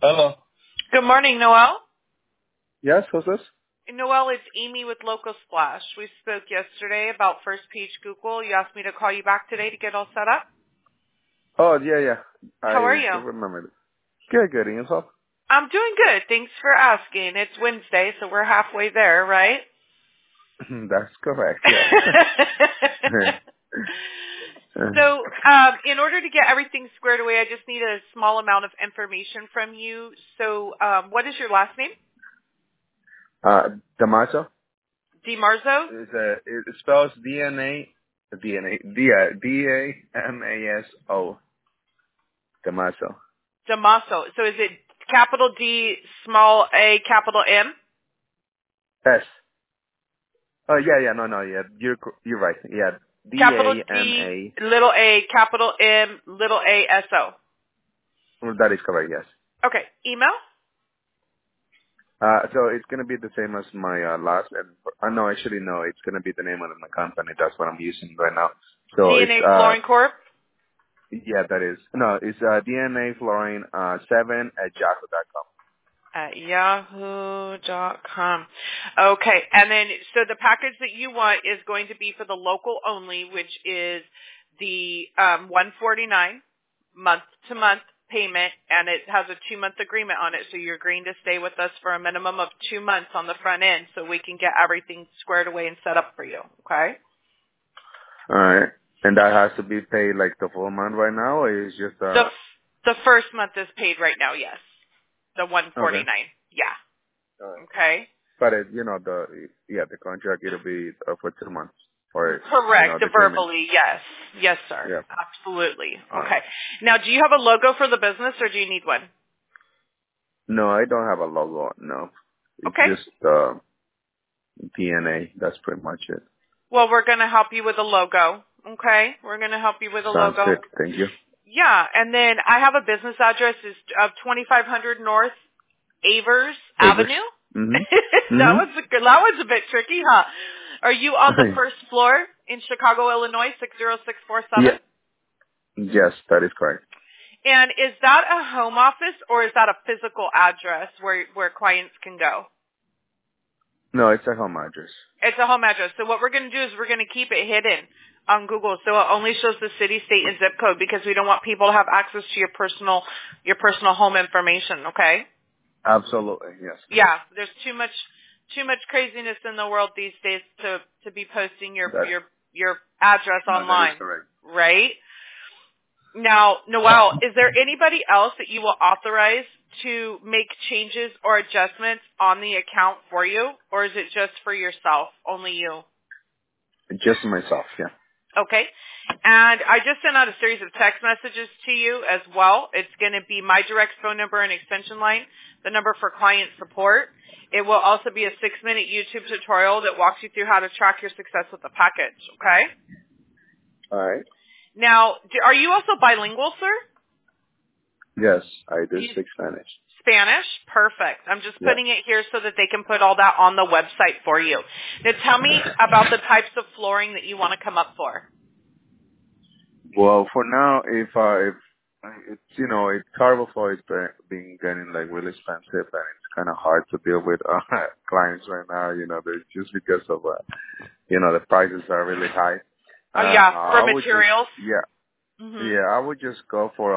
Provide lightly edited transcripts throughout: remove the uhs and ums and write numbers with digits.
Hello. Good morning, Noel. Yes, who's this? Noel, it's Amy with Local Splash. We spoke yesterday about First Page Google. You asked me to call you back today to get all set up. Oh, yeah. How are I you? do remember. Good. And yourself? I'm doing good. Thanks for asking. It's Wednesday, so we're halfway there, right? That's correct, yes. So, in order to get everything squared away, I just need a small amount of information from you. So, what is your last name? Damaso? DiMarzo? It spells D-A-M-A-S-O. Damaso. Damaso. So is it capital D, small a, capital M? S. Oh, yeah, no, yeah. You're right. Yeah. Capital D, D-A-M-A. little a, capital M, little a, S-O. That is correct, yes. Okay. Email? So it's going to be the same as my last, and no, actually, no, it's going to be the name of my company. That's what I'm using right now. So it's, DNA Flooring Corp? yeah, that is. No, it's DNA Flooring 7 at yahoo.com. At yahoo.com. Okay. And then, so the package that you want is going to be for the local only, which is the $149 month-to-month payment, and it has a 2-month agreement on it. So you're agreeing to stay with us for a minimum of 2 months on the front end so we can get everything squared away and set up for you. Okay? All right. And that has to be paid like the full month right now, or is just The first month is paid right now, yes. The $149. okay. Yeah. All right. Okay. But the contract it'll be for 2 months or Correct. the payment. Verbally, yes. Yes, sir. Yeah. Absolutely. All Okay. right. Now, do you have a logo for the business or do you need one? No, I don't have a logo. No, it's Okay. just DNA. That's pretty much it. Well, we're going to help you with a logo. Okay. We're going to help you with a Sounds logo. good. Thank you. Yeah. And then I have a business address is of 2500 North Avers Favors. Avenue. Mm-hmm. That Mm-hmm. was a bit tricky, huh? Are you on the first floor in Chicago, Illinois, 60647? Yeah. Yes, that is correct. And is that a home office or is that a physical address where clients can go? No, it's a home address. It's a home address. So what we're going to do is we're going to keep it hidden on Google so it only shows the city, state, and zip code because we don't want people to have access to your personal home information, okay? Absolutely, yes. Yeah, there's too much craziness in the world these days to be posting your address That is online, correct. right? Now, Noel, is there anybody else that you will authorize to make changes or adjustments on the account for you, or is it just for yourself, only you? Just myself, yeah. Okay. And I just sent out a series of text messages to you as well. It's going to be my direct phone number and extension line, the number for client support. It will also be a 6-minute YouTube tutorial that walks you through how to track your success with the package, okay? All right. Now, are you also bilingual, sir? Yes, I do speak Spanish. Spanish? Perfect. I'm just putting it here so that they can put all that on the website for you. Now, tell me about the types of flooring that you want to come up for. Well, for now, if it's harbor floor is being getting like really expensive, and it's kind of hard to deal with clients right now. They're just because of the prices are really high. Oh yeah, for materials. I would just go for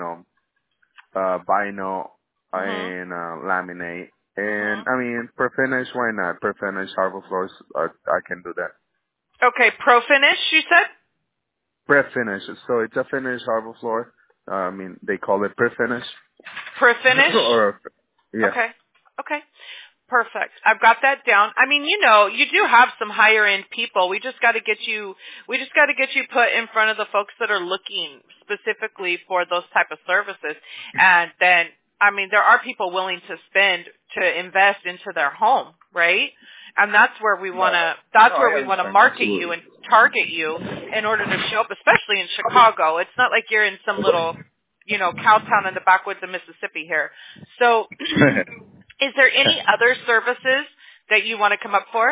vinyl and laminate. And I mean, pre-finish, why not? Pre-finish harbor floors, I can do that. Okay, pro finish, you said? Pre-finish. So it's a finished harbor floor. I mean, they call it pre-finish. Pre-finish? Yeah. Okay. Perfect. I've got that down. I mean, you do have some higher end people. We just got to get you put in front of the folks that are looking specifically for those type of services. And then, I mean, there are people willing to invest into their home, right? And that's where we want to market you and target you in order to show up, especially in Chicago. It's not like you're in some little, cow town in the backwoods of Mississippi here. So is there any other services that you want to come up for?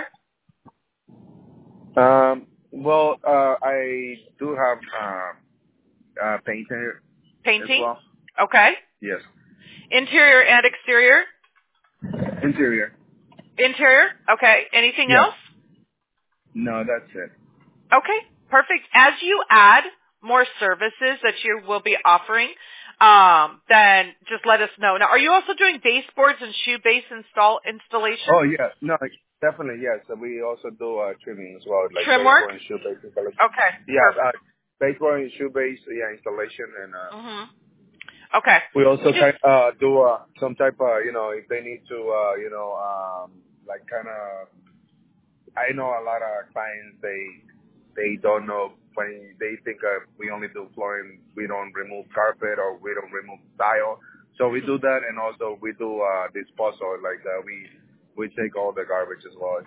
Well, I do have painting. Painting? As well. Okay. Yes. Interior and exterior? Interior. Interior? Okay. Anything Yeah. else? No, that's it. Okay, perfect. As you add more services that you will be offering, then just let us know. Now, are you also doing baseboards and shoe base installation? Oh, yeah. No, definitely, yes. So we also do trimming as well, like Trim work? baseboard and shoe base installation. Okay, Yeah, perfect. baseboard and shoe base, yeah, installation. And Okay. we also do some type of, if they need to, like kind of, I know a lot of clients, they don't know when they think we only do flooring, we don't remove carpet or we don't remove tile. So we do that, and also we do disposal, like we take all the garbage as well.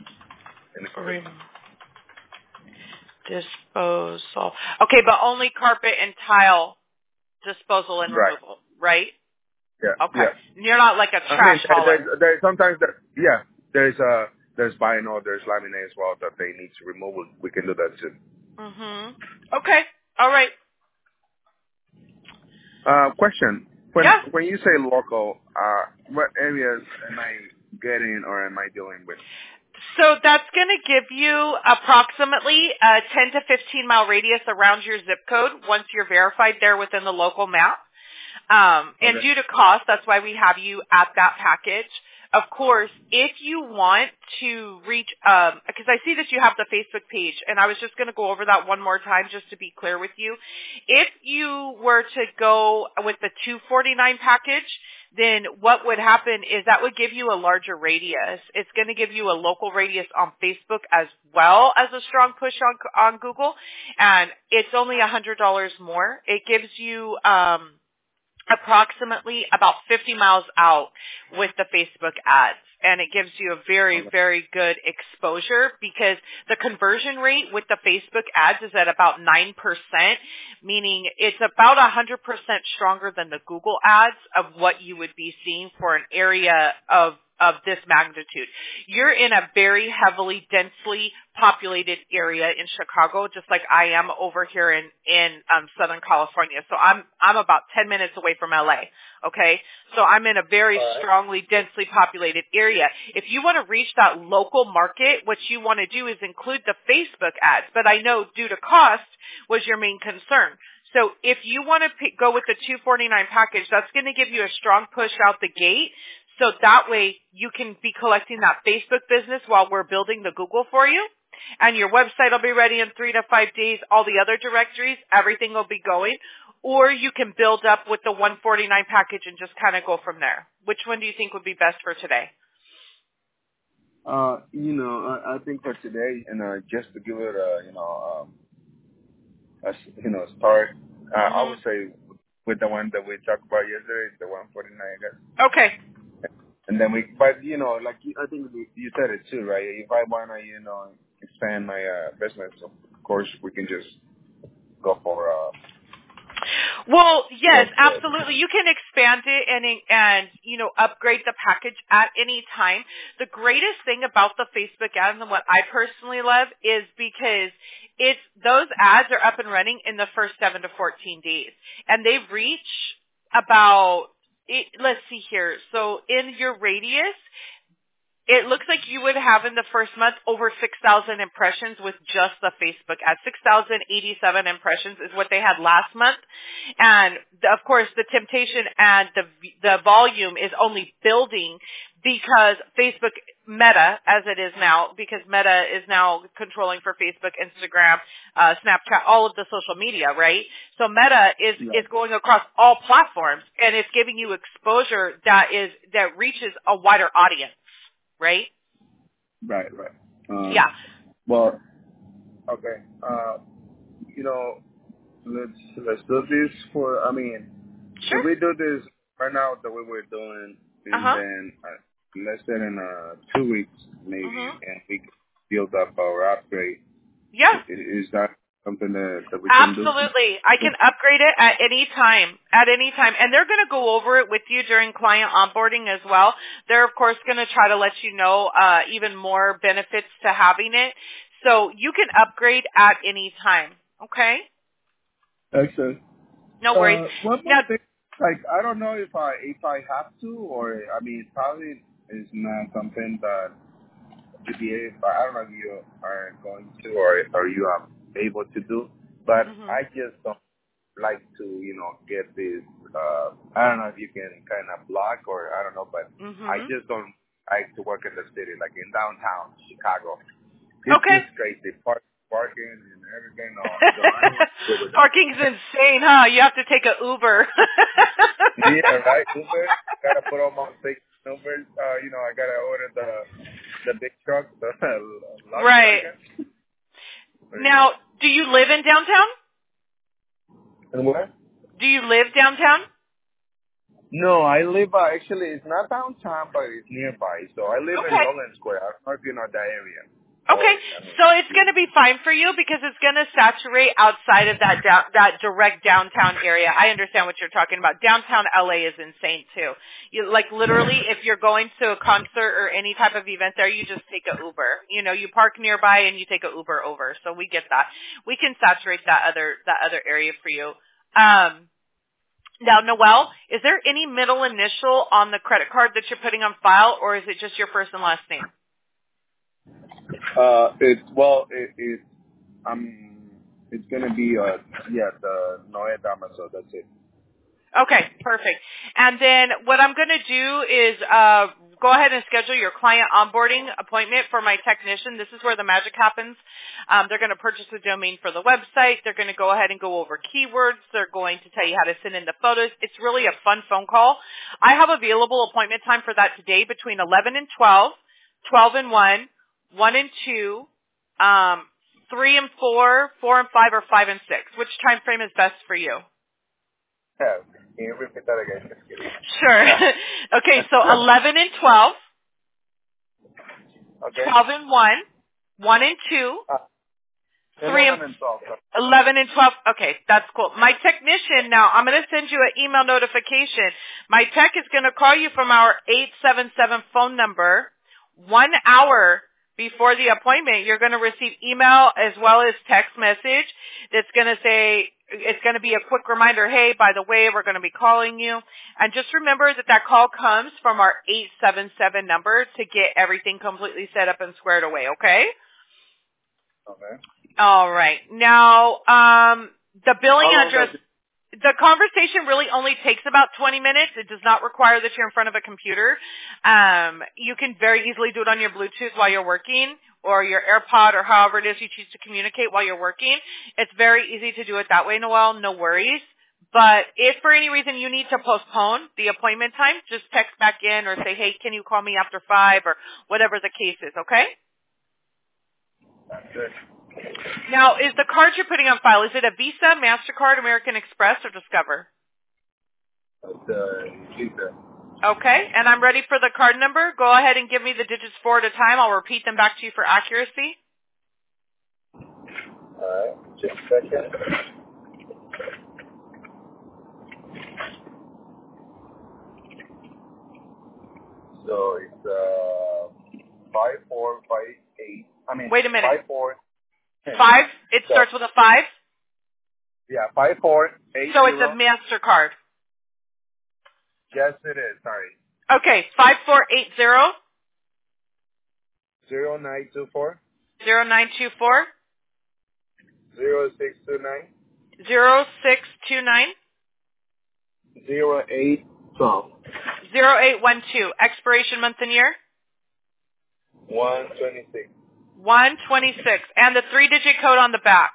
Disposal. Okay, but only carpet and tile disposal and Right. removal, right? Yeah. Okay. Yeah. You're not like a trash hauler. There's sometimes there's vinyl, there's laminate as well that they need to remove. We can do that too. Okay. All right. Question. Yeah. When you say local, what areas am I getting or am I dealing with? So that's going to give you approximately a 10 to 15 mile radius around your zip code once you're verified there within the local map. And due to cost, that's why we have you at that package. Of course, if you want to reach, because I see that you have the Facebook page, and I was just going to go over that one more time just to be clear with you. If you were to go with the $249 package, then what would happen is that would give you a larger radius. It's going to give you a local radius on Facebook as well as a strong push on Google, and it's only $100 more. It gives you approximately about 50 miles out with the Facebook ads. And it gives you a very, very good exposure because the conversion rate with the Facebook ads is at about 9%, meaning it's about 100% stronger than the Google ads of what you would be seeing for an area of this magnitude. You're in a very heavily, densely populated area in Chicago, just like I am over here in Southern California. So I'm about 10 minutes away from LA. Okay? So I'm in a very strongly, densely populated area. If you want to reach that local market, what you want to do is include the Facebook ads. But I know due to cost was your main concern. So if you want to go with the $249 package, that's going to give you a strong push out the gate. So that way you can be collecting that Facebook business while we're building the Google for you. And your website will be ready in 3 to 5 days. All the other directories, everything will be going. Or you can build up with the $149 package and just kind of go from there. Which one do you think would be best for today? I think for today, just to give it a start, I would say with the one that we talked about yesterday, the 149, I guess. Okay. And then but like I think you said it too, right? If I want to, expand my business, of course we can just go for. Well, yes, absolutely. You can expand it and upgrade the package at any time. The greatest thing about the Facebook ads and what I personally love is because those ads are up and running in the first 7 to 14 days, and they reach about. Let's see here. So in your radius, it looks like you would have in the first month over 6,000 impressions with just the Facebook ad. 6,087 impressions is what they had last month. And of course, the temptation and the volume is only building because Facebook Meta, as it is now, because Meta is now controlling for Facebook, Instagram, Snapchat, all of the social media, right? So Meta is going across all platforms, and it's giving you exposure that reaches a wider audience, right? Right. Yeah. Well, okay. Let's do this for. I mean, sure. If we do this right now the way we're doing, and then let's say in 2 weeks maybe, and we can build up our upgrade. Yeah. Is that something that we can do? Absolutely. I can upgrade it at any time. And they're going to go over it with you during client onboarding as well. They're, of course, going to try to let you know even more benefits to having it. So you can upgrade at any time. Okay? Excellent. No worries. One more thing. Like, I don't know if I have to, or I mean, probably is not something that I don't know if you are going to, or you are able to do, but Mhm. I just don't like to, get this. I don't know if you can kind of block, or I don't know, but I Mhm. just don't like to work in the city, like in downtown Chicago. It's Okay. just crazy, parking and everything. No, so I don't want to deal with that. Parking's insane, huh? You have to take a Uber. Yeah, right. Uber, gotta put on my big Uber. I gotta order the big truck, the luggage, I Right. guess. But, Now, do you live in downtown? And what? Do you live downtown? No, I live actually. It's not downtown, but it's nearby. So I live in Okay. Lowland Square. I don't know if you know that area. Okay, I mean, so it's going to be fine for you because it's going to saturate outside of that direct downtown area. I understand what you're talking about. Downtown LA is insane too. You like literally, if you're going to a concert or any type of event there, you just take a Uber. You park nearby and you take a Uber over. So we get that. We can saturate that other area for you. Now, Noelle, is there any middle initial on the credit card that you're putting on file, or is it just your first and last name? it's gonna be the Noe Damaso. That's it. Okay, perfect. And then what I'm going to do is go ahead and schedule your client onboarding appointment for my technician. This is where the magic happens. They're going to purchase the domain for the website. They're going to go ahead and go over keywords. They're going to tell you how to send in the photos. It's really a fun phone call. I have available appointment time for that today between 11 and 12, 12 and 1, 1 and 2, 3 and 4, 4 and 5, or 5 and 6. Which time frame is best for you? Yeah. Can you repeat that again? Sure. Okay, so 11 and 12, Okay. 12 and 1, 1 and 2, 3 and 11 and 12. 11 and 12. Okay, that's cool. My technician now, I'm going to send you an email notification. My tech is going to call you from our 877 phone number 1 hour before the appointment. You're going to receive email as well as text message that's going to say, it's going to be a quick reminder, hey, by the way, we're going to be calling you. And just remember that call comes from our 877 number to get everything completely set up and squared away, okay? Okay. All right. Now, the billing How long address, does it? the conversation really only takes about 20 minutes. It does not require that you're in front of a computer. You can very easily do it on your Bluetooth while you're working, or your AirPod, or however it is you choose to communicate while you're working. It's very easy to do it that way, Noelle. No worries. But if for any reason you need to postpone the appointment time, just text back in or say, hey, can you call me after 5, or whatever the case is, okay? That's good. Now, is the card you're putting on file, is it a Visa, MasterCard, American Express, or Discover? Visa. Okay, and I'm ready for the card number. Go ahead and give me the digits 4 at a time. I'll repeat them back to you for accuracy. All right. Just a second. So it's 5458. I mean Wait a minute. 54. 5, it So starts with a 5, 5480. so it's a MasterCard. Yes, it is. Sorry. Okay, 5480 0924 0924 0629 0629 0812 0812. Expiration month and year? 126 126. And the 3-digit code on the back?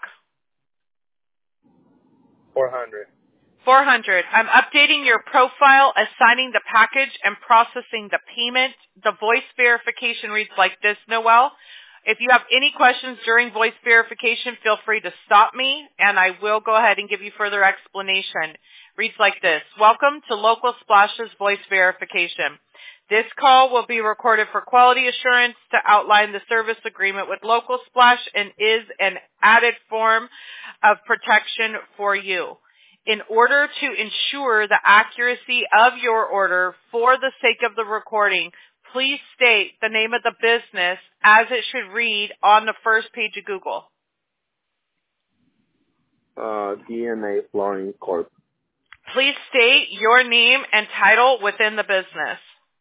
400. 400. I'm updating your profile, assigning the package, and processing the payment. The voice verification reads like this, Noelle. If you have any questions during voice verification, feel free to stop me, and I will go ahead and give you further explanation. Reads like this. Welcome to Local Splash's voice verification. This call will be recorded for quality assurance to outline the service agreement with Local Splash and is an added form of protection for you. In order to ensure the accuracy of your order for the sake of the recording, please state the name of the business as it should read on the first page of Google. DNA Flooring Corp. Please state your name and title within the business.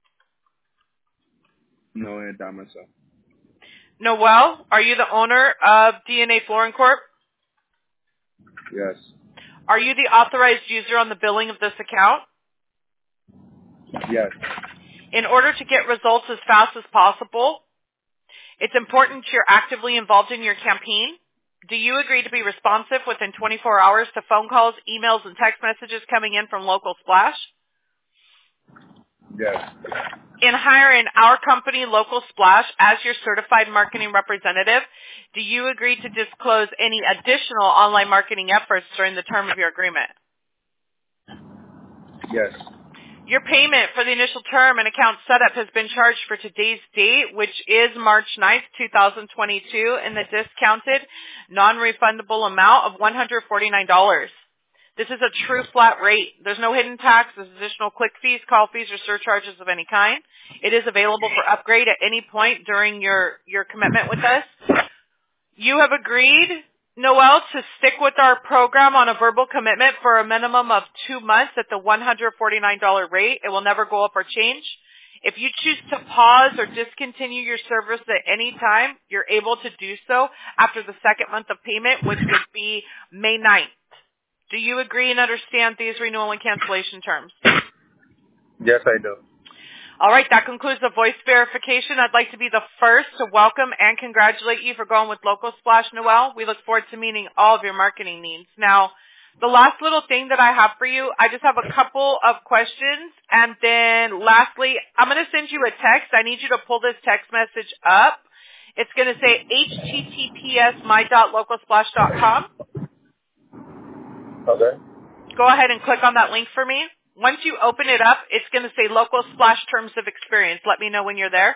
Noe Damaso. Noel, are you the owner of DNA Flooring Corp? Yes. Are you the authorized user on the billing of this account? Yes. In order to get results as fast as possible, it's important you're actively involved in your campaign. Do you agree to be responsive within 24 hours to phone calls, emails, and text messages coming in from Local Splash? Yes. In hiring our company, Local Splash, as your certified marketing representative, do you agree to disclose any additional online marketing efforts during the term of your agreement? Yes. Your payment for the initial term and account setup has been charged for today's date, which is March 9th, 2022, in the discounted, non-refundable amount of $149. This is a true flat rate. There's no hidden tax, there's additional click fees, call fees, or surcharges of any kind. It is available for upgrade at any point during your commitment with us. You have agreed, Noel, to stick with our program on a verbal commitment for a minimum of 2 months at the $149 rate. It will never go up or change. If you choose to pause or discontinue your service at any time, you're able to do so after the second month of payment, which would be May 9th. Do you agree and understand these renewal and cancellation terms? Yes, I do. All right, that concludes the voice verification. I'd like to be the first to welcome and congratulate you for going with Local Splash, Noel. We look forward to meeting all of your marketing needs. Now, the last little thing that I have for you, I just have a couple of questions. And then lastly, I'm going to send you a text. I need you to pull this text message up. It's going to say https://my.localsplash.com. Okay. Go ahead and click on that link for me. Once you open it up, it's going to say Local Splash Terms of Experience. Let me know when you're there.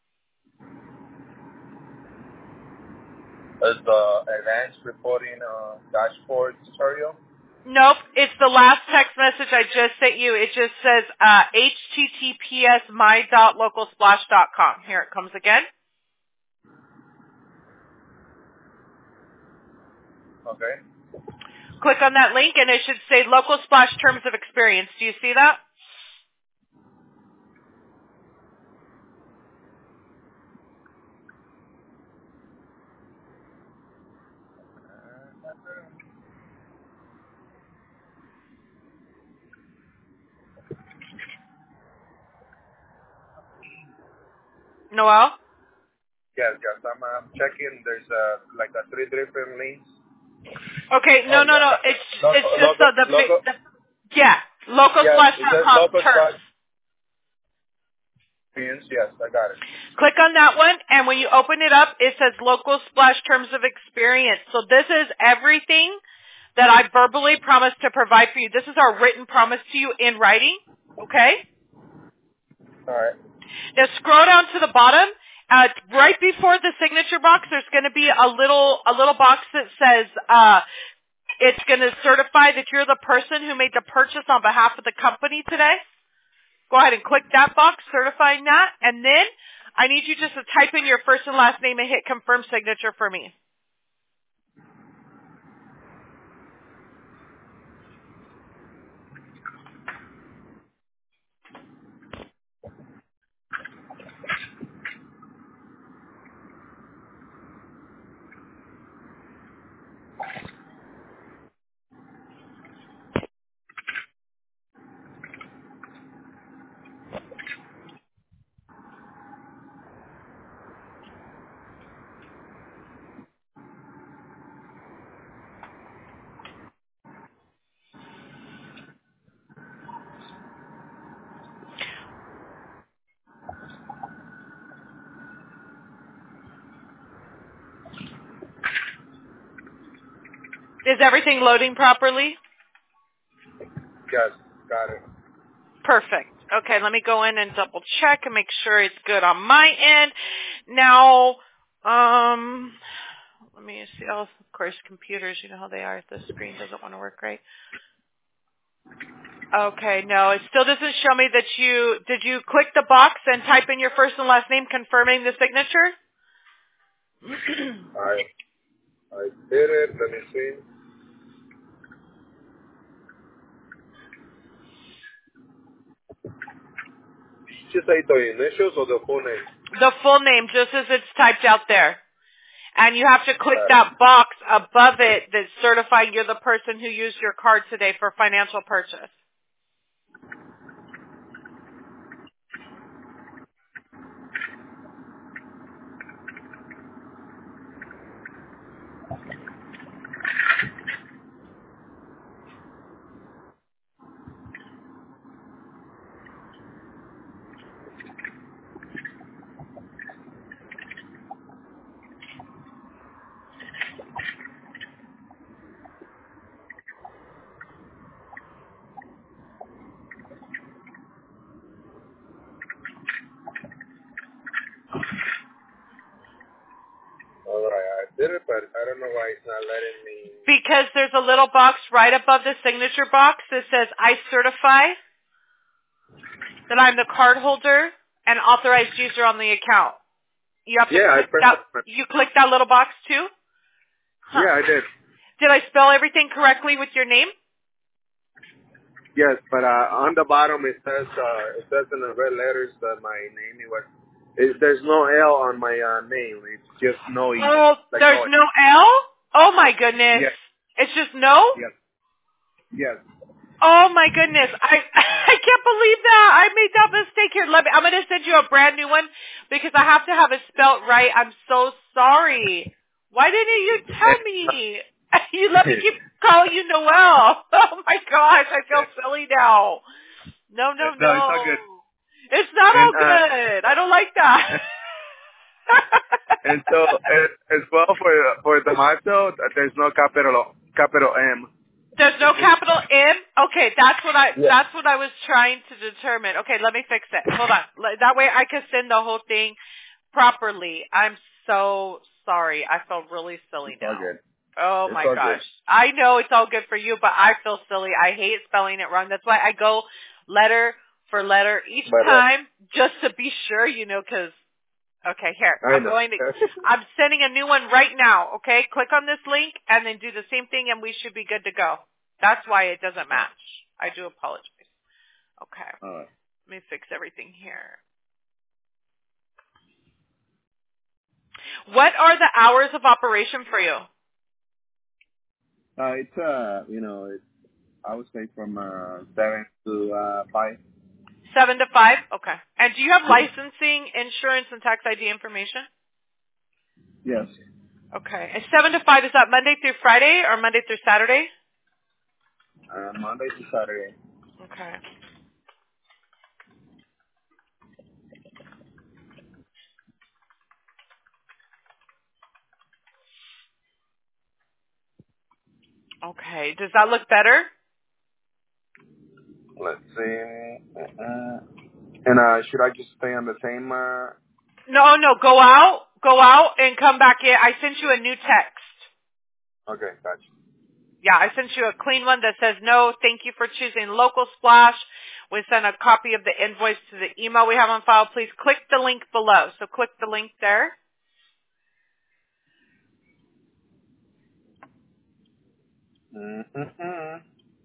Is the advanced reporting dashboard tutorial? Nope, it's the last text message I just sent you. It just says https://my.localsplash.com. Here it comes again. Okay. Click on that link, and it should say Local Splash Terms of Experience. Do you see that? Noel? Yes. I'm checking. There's like 3 different links. Okay, no. It's just Local. localsplash.com Local terms. Splash. Yes, I got it. Click on that one, and when you open it up, it says Local Splash Terms of Experience. So this is everything that I verbally promised to provide for you. This is our written promise to you in writing, okay? All right. Now scroll down to the bottom. Right before the signature box, there's going to be a little box that says it's going to certify that you're the person who made the purchase on behalf of the company today. Go ahead and click that box, certifying that, and then I need you just to type in your first and last name and hit confirm signature for me. Is everything loading properly? Yes, got it. Perfect. Okay, let me go in and double check and make sure it's good on my end. Now, let me see. Oh, of course, computers, you know how they are. The screen doesn't want to work right. Okay, no, it still doesn't show me that did you click the box and type in your first and last name confirming the signature? I did it. Let me see. you say, the initials or the full name? The full name, just as it's typed out there. And you have to click that box above it that's certifying you're the person who used your card today for financial purchase. All right, I did it, but I don't know why it's not letting me. Because there's a little box right above the signature box that says, I certify that I'm the card holder and authorized user on the account. You have to you click that little box too? Huh. Yeah, I did. Did I spell everything correctly with your name? Yes, but on the bottom it says in the red letters that my name there's no L on my name. It's just no E. Oh, Like there's no L? Oh my goodness. Yes. It's just no? Yes. Yes. Oh my goodness. I can't believe that. I made that mistake here. I'm going to send you a brand new one because I have to have it spelt right. I'm so sorry. Why didn't you tell me? You let me keep calling you Noel. Oh my gosh, I feel silly now. No. It's all good. It's not all good. I don't like that. And so as well for the Macho, there's no capital M. There's no capital M? Okay, that's what I was trying to determine. Okay, let me fix it. Hold on. That way I can send the whole thing properly. I'm so sorry. I feel really silly now. It's all good. Oh my gosh. I know it's all good for you, but I feel silly. I hate spelling it wrong. That's why I go letter for letter each time just to be sure, because okay, here. I'm sending a new one right now, okay? Click on this link and then do the same thing and we should be good to go. That's why it doesn't match. I do apologize. Okay. All right. Let me fix everything here. What are the hours of operation for you? It's I would say from 7 to 5. 7 to 5? Okay. And do you have licensing, insurance, and tax ID information? Yes. Okay. And 7 to 5, is that Monday through Friday or Monday through Saturday? Monday to Saturday. Okay. Okay. Does that look better? Let's see. And should I just stay on the same? No. Go out and come back in. I sent you a new text. Okay, gotcha. Yeah, I sent you a clean one that says, no, thank you for choosing Local Splash. We sent a copy of the invoice to the email we have on file. Please click the link below. So click the link there. Mm-hmm.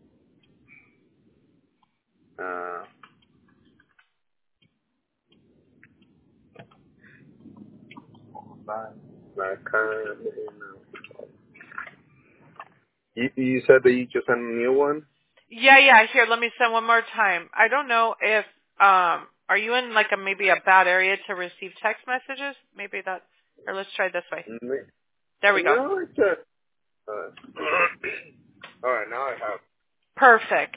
You said that you just sent a new one? Yeah. Here, let me send one more time. I don't know if, are you in like maybe a bad area to receive text messages? Maybe that's, or let's try this way. There we go. No, it's just, all right, now I have. Perfect.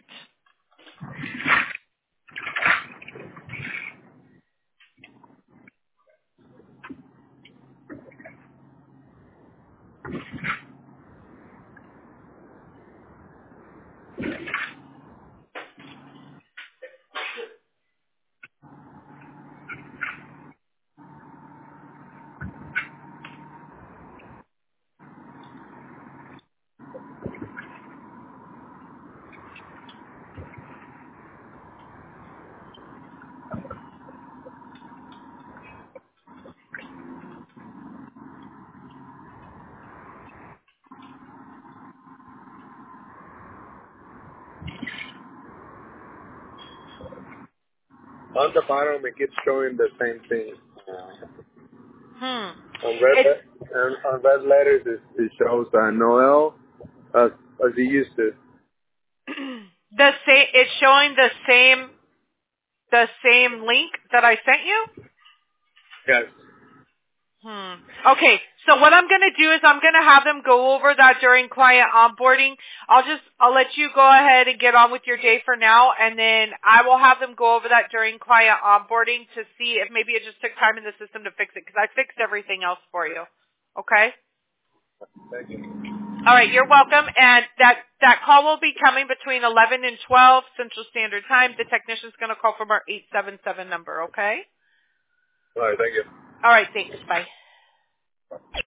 On the bottom, it keeps showing the same thing. On red letters, it shows Noel as it used to. It's showing the same link that I sent you? Yes. Okay, so what I'm going to do is I'm going to have them go over that during client onboarding. I'll let you go ahead and get on with your day for now, and then I will have them go over that during client onboarding to see if maybe it just took time in the system to fix it, because I fixed everything else for you. Okay? Thank you. All right, you're welcome, and that call will be coming between 11 and 12 Central Standard Time. The technician's going to call from our 877 number, okay? All right, thank you. All right, thanks. Bye.